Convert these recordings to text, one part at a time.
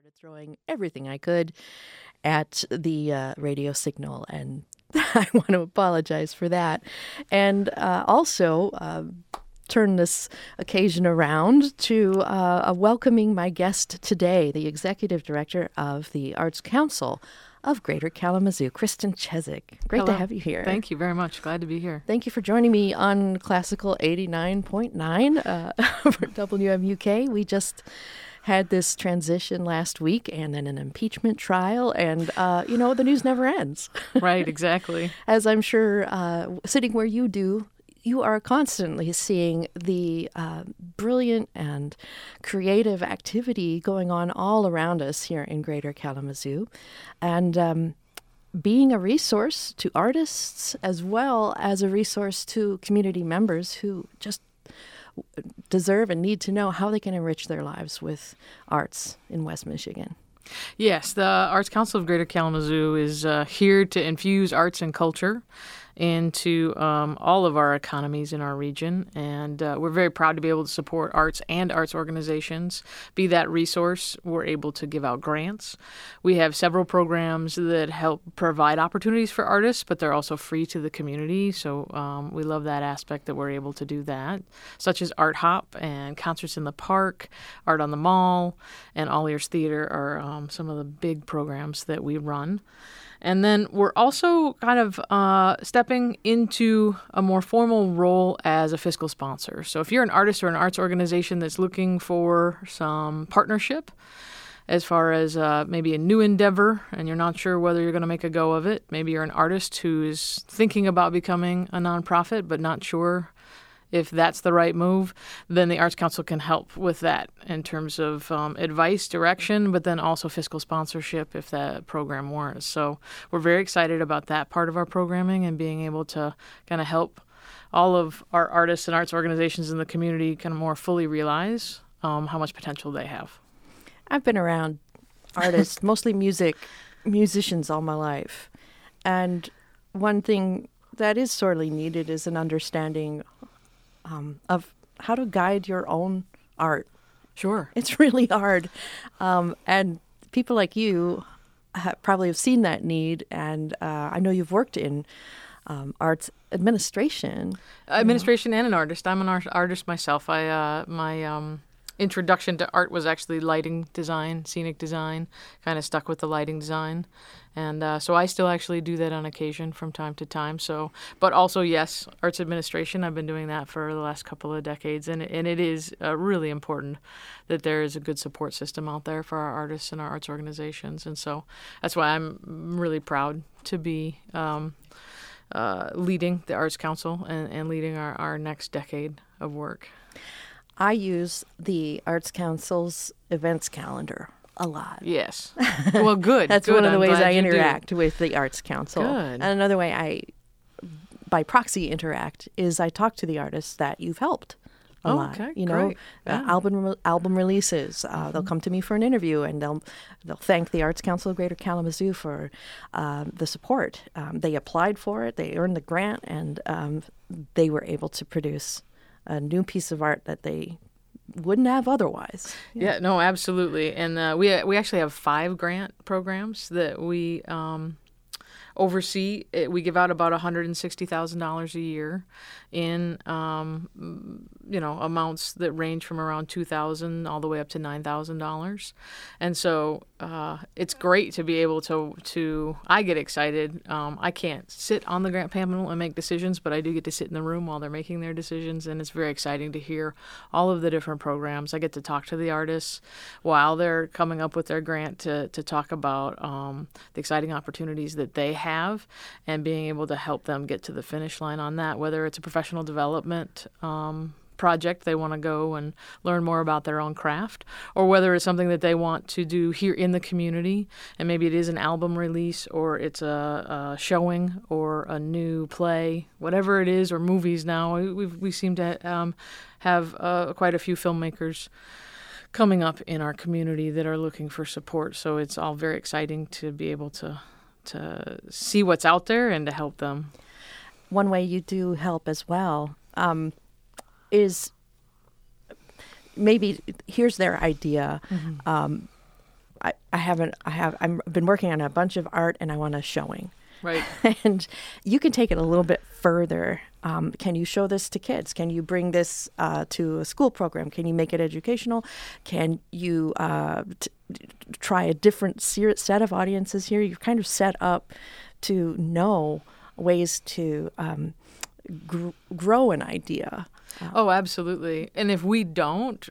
started throwing everything I could at the radio signal, and I want to apologize for that. And also turn this occasion around to welcoming my guest today, the Executive Director of the Arts Council of Greater Kalamazoo, Kristen Cheswick. Great Hello. to have you here. Thank you very much. Glad to be here. Thank you for joining me on Classical 89.9 for WMUK. We just had this transition last week and then an impeachment trial, and, the news never ends. Right, exactly. As I'm sure, sitting where you do, you are constantly seeing the brilliant and creative activity going on all around us here in Greater Kalamazoo. And being a resource to artists as well as a resource to community members who just deserve and need to know how they can enrich their lives with arts in West Michigan. Yes, the Arts Council of Greater Kalamazoo is here to infuse arts and culture into all of our economies in our region, and we're very proud to be able to support arts and arts organizations. Be that resource, we're able to give out grants. We have several programs that help provide opportunities for artists, but they're also free to the community, so we love that aspect that we're able to do that, such as Art Hop and Concerts in the Park, Art on the Mall, and All Ears Theater are some of the big programs that we run. And then we're also kind of stepping into a more formal role as a fiscal sponsor. So if you're an artist or an arts organization that's looking for some partnership as far as maybe a new endeavor and you're not sure whether you're going to make a go of it, maybe you're an artist who is thinking about becoming a nonprofit but not sure if that's the right move, then the Arts Council can help with that in terms of advice, direction, but then also fiscal sponsorship if that program warrants. So we're very excited about that part of our programming and being able to kind of help all of our artists and arts organizations in the community kind of more fully realize how much potential they have. I've been around artists, mostly musicians all my life. And one thing that is sorely needed is an understanding of how to guide your own art. Sure. It's really hard. And people like you probably have seen that need. And I know you've worked in arts administration. Administration and an artist. I'm an artist myself. My introduction to art was actually lighting design, scenic design, kind of stuck with the lighting design. And so I still actually do that on occasion from time to time. So, but also, yes, arts administration, I've been doing that for the last couple of decades. And it is really important that there is a good support system out there for our artists and our arts organizations. And so that's why I'm really proud to be leading the Arts Council and leading our next decade of work. I use the Arts Council's events calendar a lot. Yes. Well, good. That's good. one of the I'm ways glad I you interact do. with the Arts Council. Good. And another way I, by proxy, interact is I talk to the artists that you've helped a lot. Okay, You know, great. Yeah. album releases. They'll come to me for an interview, and they'll thank the Arts Council of Greater Kalamazoo for the support. They applied for it, they earned the grant, and they were able to produce a new piece of art that they wouldn't have otherwise. Yeah, no, absolutely. And we actually have 5 grant programs that we oversee. We give out about $160,000 a year in amounts that range from around $2,000 all the way up to $9,000. And so it's great to be able to I get excited. I can't sit on the grant panel and make decisions, but I do get to sit in the room while they're making their decisions, and it's very exciting to hear all of the different programs. I get to talk to the artists while they're coming up with their grant to talk about the exciting opportunities that they have and being able to help them get to the finish line on that, whether it's a professional development project they want to go and learn more about their own craft, or whether it's something that they want to do here in the community, and maybe it is an album release or it's a showing or a new play, whatever it is, or movies now. We seem to have quite a few filmmakers coming up in our community that are looking for support, so it's all very exciting to be able to see what's out there and to help them. One way you do help as well is maybe here's their idea. I've been working on a bunch of art and I want a showing. Right. And you can take it a little bit further. Can you show this to kids? Can you bring this to a school program? Can you make it educational? Can you try a different set of audiences here? You're kind of set up to know ways to grow an idea. Oh, absolutely. And if we don't,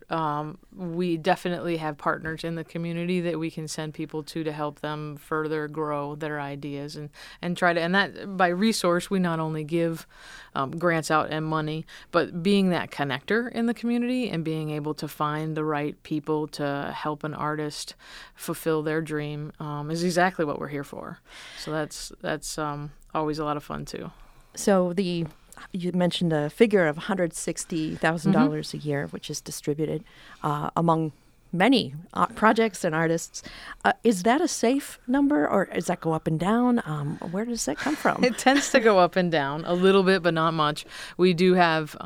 we definitely have partners in the community that we can send people to help them further grow their ideas and try to, and that by resource, we not only give grants out and money, but being that connector in the community and being able to find the right people to help an artist fulfill their dream is exactly what we're here for. So that's always a lot of fun too. So you mentioned a figure of $160,000 a year, which is distributed among many projects and artists. Is that a safe number, or does that go up and down? Where does that come from? It tends to go up and down a little bit, but not much. We do have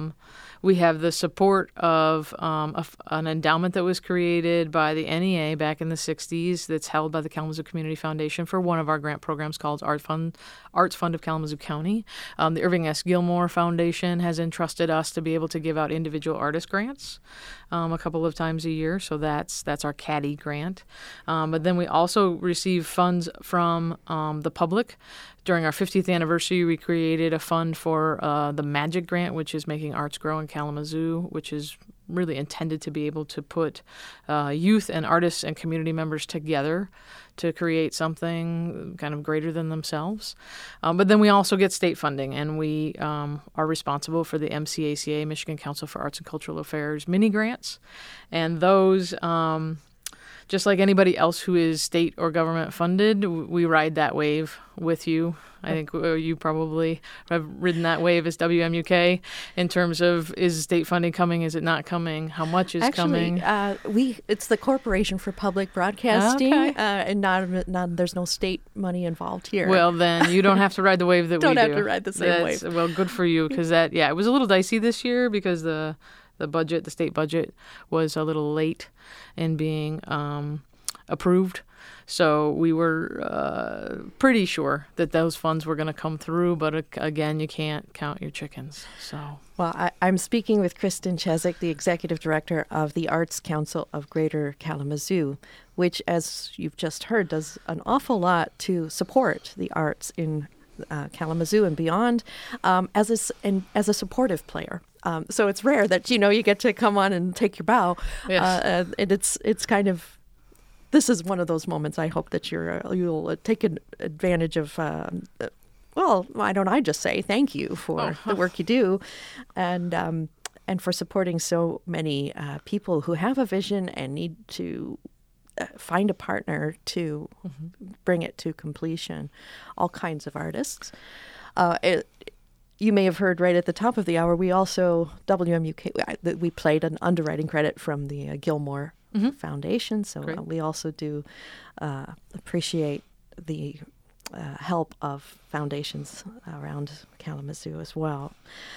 the support of an endowment that was created by the NEA back in the 60s that's held by the Kalamazoo Community Foundation for one of our grant programs called Arts Fund of Kalamazoo County. The Irving S. Gilmore Foundation has entrusted us to be able to give out individual artist grants a couple of times a year, so that's our Caddy grant. But then we also receive funds from the public. During our 50th anniversary, we created a fund for the Magic Grant, which is Making Arts Grow in Kalamazoo, which is really intended to be able to put youth and artists and community members together to create something kind of greater than themselves. But then we also get state funding, and we are responsible for the MCACA, Michigan Council for Arts and Cultural Affairs, mini grants. And those, just like anybody else who is state or government funded, we ride that wave with you. I think you probably have ridden that wave as WMUK in terms of, is state funding coming? Is it not coming? How much is coming? It's the Corporation for Public Broadcasting, Okay. and not there's no state money involved here. Well, then you don't have to ride the wave that we do. Don't have to ride the same wave. Well, good for you, because it was a little dicey this year because the state budget was a little late in being approved. So we were pretty sure that those funds were going to come through, but again, you can't count your chickens. So, well, I'm speaking with Kristen Cheswick, the Executive Director of the Arts Council of Greater Kalamazoo, which, as you've just heard, does an awful lot to support the arts in Kalamazoo and beyond, as a supportive player. So it's rare that you get to come on and take your bow. Yes. And it's kind of, this is one of those moments I hope that you'll take advantage of. Well, why don't I just say thank you for the work you do, and for supporting so many people who have a vision and need to find a partner to bring it to completion. All kinds of artists. You may have heard right at the top of the hour, we also, WMUK, we played an underwriting credit from the Gilmore Foundation. So we also do appreciate the help of foundations around Kalamazoo as well.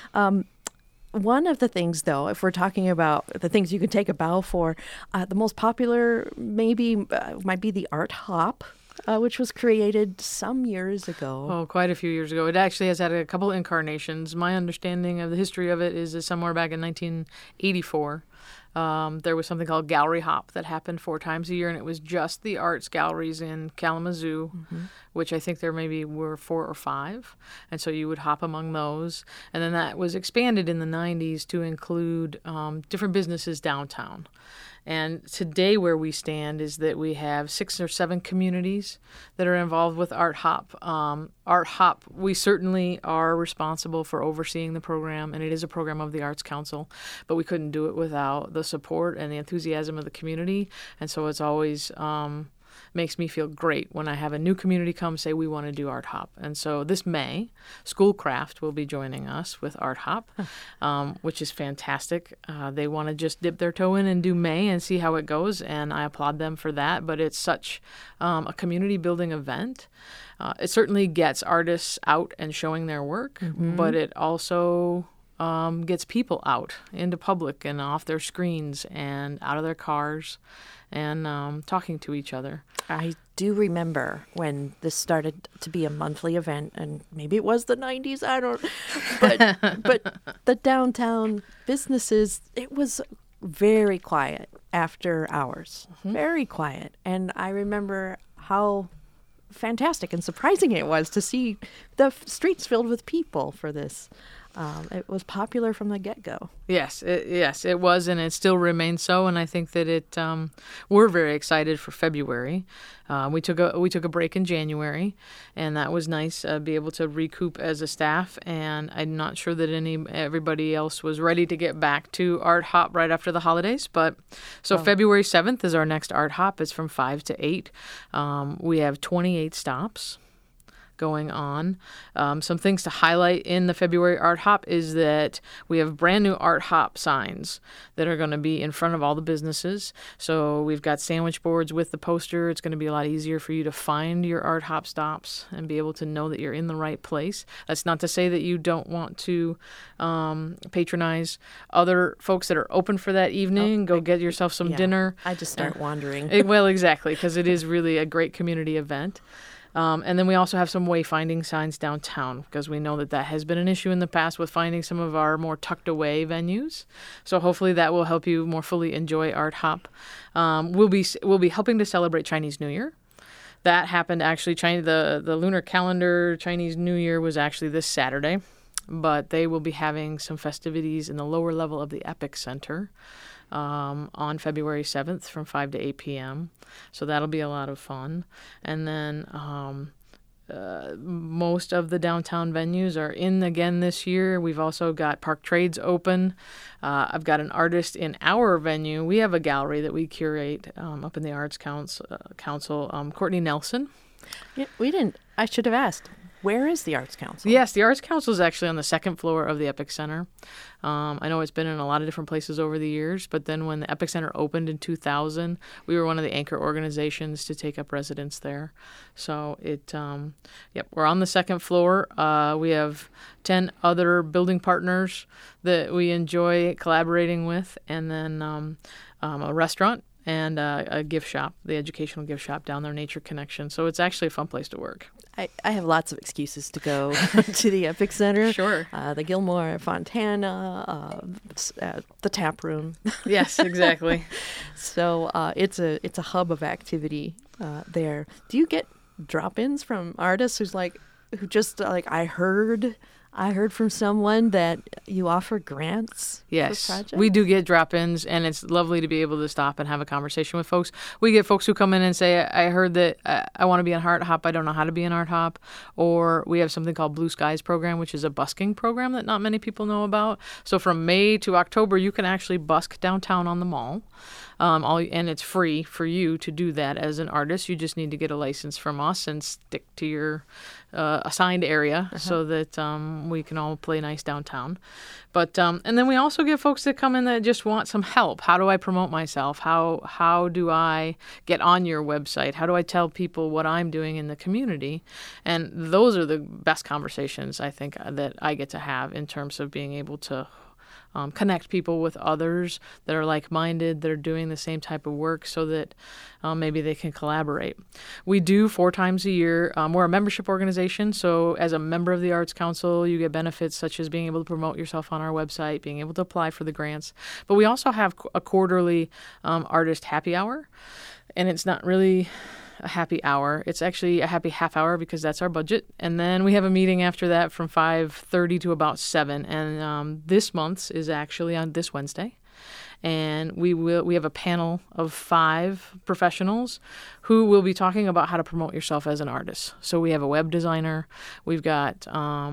One of the things, though, if we're talking about the things you can take a bow for, the most popular might be the Art Hop, which was created some years ago. Oh, quite a few years ago. It actually has had a couple incarnations. My understanding of the history of it is somewhere back in 1984. There was something called Gallery Hop that happened 4 times a year, and it was just the arts galleries in Kalamazoo, which I think there maybe were 4 or 5. And so you would hop among those. And then that was expanded in the 90s to include different businesses downtown. And today where we stand is that we have 6 or 7 communities that are involved with Art Hop. Art Hop, we certainly are responsible for overseeing the program, and it is a program of the Arts Council, but we couldn't do it without the support and the enthusiasm of the community. And so it's always makes me feel great when I have a new community come say, we want to do Art Hop. And so this May, Schoolcraft will be joining us with Art Hop, which is fantastic. They want to just dip their toe in and do May and see how it goes, and I applaud them for that. But it's such a community building event. It certainly gets artists out and showing their work, but it also gets people out into public and off their screens and out of their cars and talking to each other. I do remember when this started to be a monthly event, and maybe it was the 90s, I don't, but the downtown businesses, it was very quiet after hours, very quiet. And I remember how fantastic and surprising it was to see the streets filled with people for this. It was popular from the get-go. Yes, it was, and it still remains so. And I think that we're very excited for February. We took a break in January, and that was nice. Be able to recoup as a staff. And I'm not sure that everybody else was ready to get back to Art Hop right after the holidays. But so February 7th is our next Art Hop. It's from 5 to 8. We have 28 stops going on. Some things to highlight in the February Art Hop is that we have brand new Art Hop signs that are going to be in front of all the businesses. So we've got sandwich boards with the poster. It's going to be a lot easier for you to find your Art Hop stops and be able to know that you're in the right place. That's not to say that you don't want to patronize other folks that are open for that evening. Go get yourself some dinner. I just start wandering. Well, exactly, because it is really a great community event. And then we also have some wayfinding signs downtown because we know that has been an issue in the past with finding some of our more tucked away venues. So hopefully that will help you more fully enjoy Art Hop. We'll be helping to celebrate Chinese New Year. That happened actually. The lunar calendar Chinese New Year was actually this Saturday, but they will be having some festivities in the lower level of the Epic Center on February 7th from 5 to 8 p.m. So that'll be a lot of fun. And then most of the downtown venues are in again this year. We've also got Park Trades open. I've got an artist in our venue. We have a gallery that we curate up in the Arts Council, Courtney Nelson. Yeah, I should have asked. Where is the Arts Council? Yes, the Arts Council is actually on the second floor of the Epic Center. I know it's been in a lot of different places over the years, but then when the Epic Center opened in 2000, we were one of the anchor organizations to take up residence there. So we're on the second floor. We have 10 other building partners that we enjoy collaborating with, and then a restaurant and a gift shop, the educational gift shop down there, Nature Connection. So it's actually a fun place to work. I have lots of excuses to go to the Epic Center. Sure. The Gilmore Fontana, the tap room. Yes, exactly. So it's a hub of activity there. Do you get drop-ins from artists who just I heard from someone that you offer grants yes, for projects? We do get drop-ins, and it's lovely to be able to stop and have a conversation with folks. We get folks who come in and say, I heard that I want to be an Art Hop. I don't know how to be an Art Hop. Or we have something called Blue Skies program, which is a busking program that not many people know about. So from May to October, you can actually busk downtown on the mall. And it's free for you to do that as an artist. You just need to get a license from us and stick to your assigned area so that we can all play nice downtown. But and then we also get folks that come in that just want some help. How do I promote myself? How do I get on your website? How do I tell people what I'm doing in the community? And those are the best conversations I think that I get to have in terms of being able to connect people with others that are like-minded, that are doing the same type of work so that maybe they can collaborate. We do 4 times a year. We're a membership organization, so as a member of the Arts Council, you get benefits such as being able to promote yourself on our website, being able to apply for the grants. But we also have a quarterly artist happy hour, and it's not really a happy hour. It's actually a happy half hour because that's our budget. And then we have a meeting after that from 5:30 to about 7. And this month's is actually on this Wednesday. And we have a panel of 5 professionals who will be talking about how to promote yourself as an artist. So we have a web designer. We've got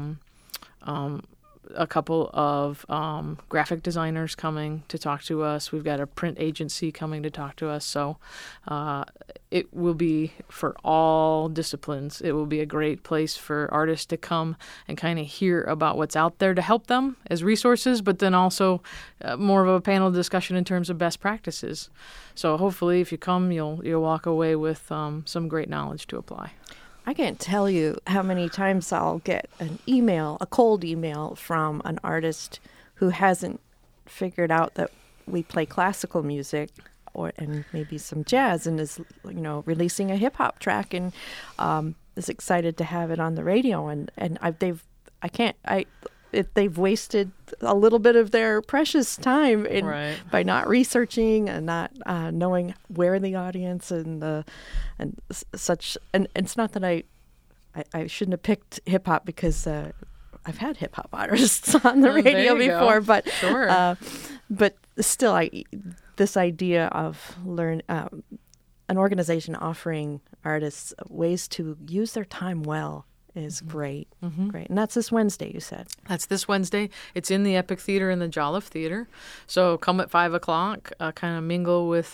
a couple of graphic designers coming to talk to us. We've got a print agency coming to talk to us. So it will be for all disciplines. It will be a great place for artists to come and kind of hear about what's out there to help them as resources, but then also more of a panel discussion in terms of best practices. So hopefully if you come, you'll walk away with some great knowledge to apply. I can't tell you how many times I'll get an email, a cold email from an artist who hasn't figured out that we play classical music and maybe some jazz, and is, releasing a hip hop track, and is excited to have it on the radio. And they've wasted a little bit of their precious time by not researching and not knowing where the audience and such. And it's not that I shouldn't have picked hip hop, because I've had hip hop artists on the radio before, but sure. But still, this idea of an organization offering artists ways to use their time well is great. Great. And that's this Wednesday, you said. That's this Wednesday. It's in the Epic Theater in the Jolliffe Theater. So come at 5 o'clock, kind of mingle with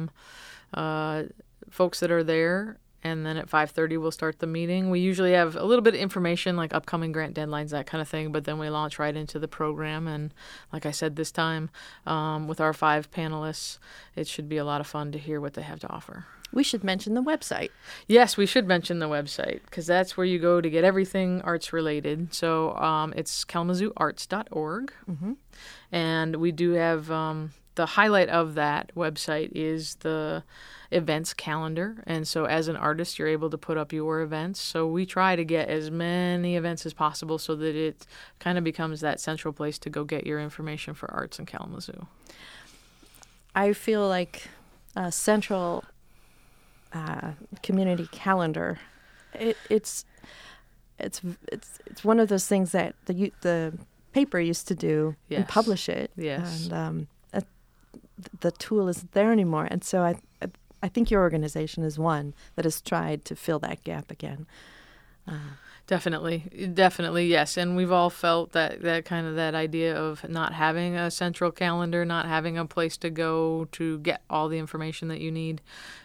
folks that are there. And then at 5:30, we'll start the meeting. We usually have a little bit of information, like upcoming grant deadlines, that kind of thing. But then we launch right into the program. And like I said, this time, with our 5 panelists, it should be a lot of fun to hear what they have to offer. We should mention the website. Yes, we should mention the website, because that's where you go to get everything arts related. So it's kalamazooarts.org. And we do have the highlight of that website is the events calendar. And so as an artist, you're able to put up your events. So we try to get as many events as possible so that it kind of becomes that central place to go get your information for arts in Kalamazoo. I feel like a central community calendar, it's one of those things that the paper used to do and publish it. Yes. And the tool isn't there anymore. And so I think your organization is one that has tried to fill that gap again. Definitely, yes. And we've all felt that kind of that idea of not having a central calendar, not having a place to go to get all the information that you need,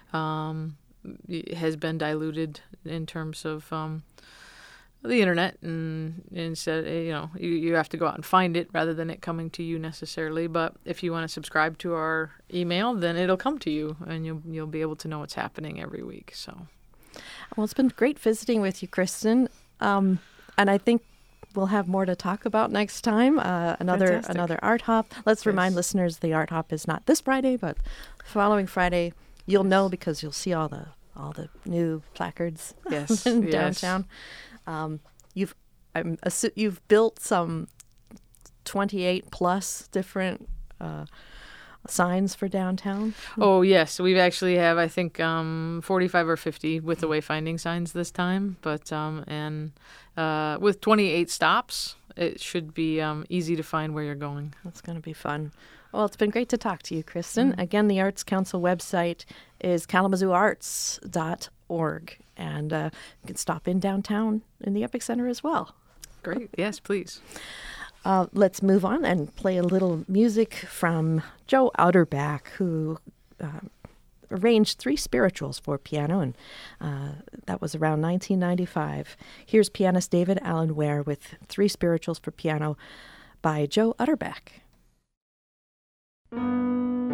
has been diluted in terms of the internet, and instead, you have to go out and find it rather than it coming to you necessarily. But if you want to subscribe to our email, then it'll come to you, and you'll be able to know what's happening every week. So, well, it's been great visiting with you, Kristen, and I think we'll have more to talk about next time. Another Art Hop. Let's remind listeners the Art Hop is not this Friday, but the following Friday. You'll know because you'll see all the new placards in downtown. You've built some 28 plus different signs for downtown. Oh yes, we actually have, I think, 45 or 50 with the wayfinding signs this time. But with 28 stops, it should be easy to find where you're going. That's going to be fun. Well, it's been great to talk to you, Kristen. Again, the Arts Council website is kalamazooarts.org. And you can stop in downtown in the Epic Center as well. Great. Yes, please. Let's move on and play a little music from Joe Outerback, who arranged 3 spirituals for piano, and that was around 1995. Here's pianist David Allen Ware with 3 spirituals for piano by Joe Outerback.